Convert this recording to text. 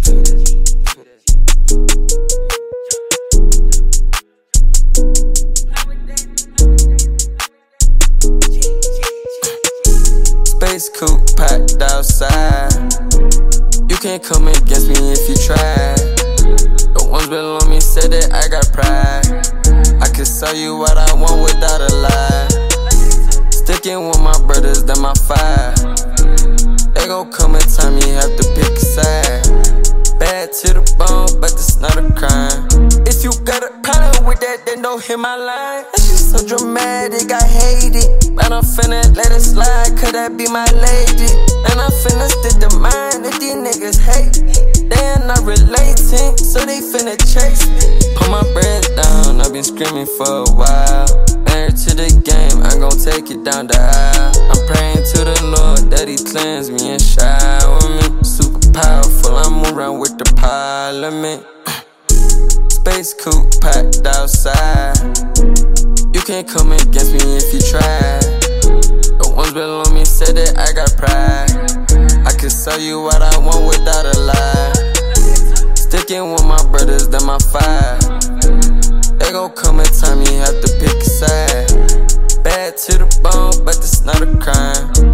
Space coupe packed outside. You can't come against me if you try. The ones below me said that I got pride. I can sell you what I want without a lie. Sticking with my brothers, then my five. They gon' come and tell me you have to pick a side. Bad to the bone, but that's not a crime. If you got a problem with that, then don't hit my line. That shit so dramatic, I hate it. But I'm finna let it slide, could that be my lady? And I'm finna stick to mine if these niggas hate me. They are not relating, so they finna chase me. Put my bread down, I've been screaming for a while. Married to the game, I'm gon' take it down the aisle. I'm praying to the Lord that he cleanse me and shower me. Super powerful, I'm around with the parliament. Space coupe packed outside. You can't come against me if you try. The ones below me said that I got pride. I can sell you what I want without a lie. Sticking with my brothers, then my five. They gon' come and tell me you have to pick a side. Bad to the bone, but that's not a crime.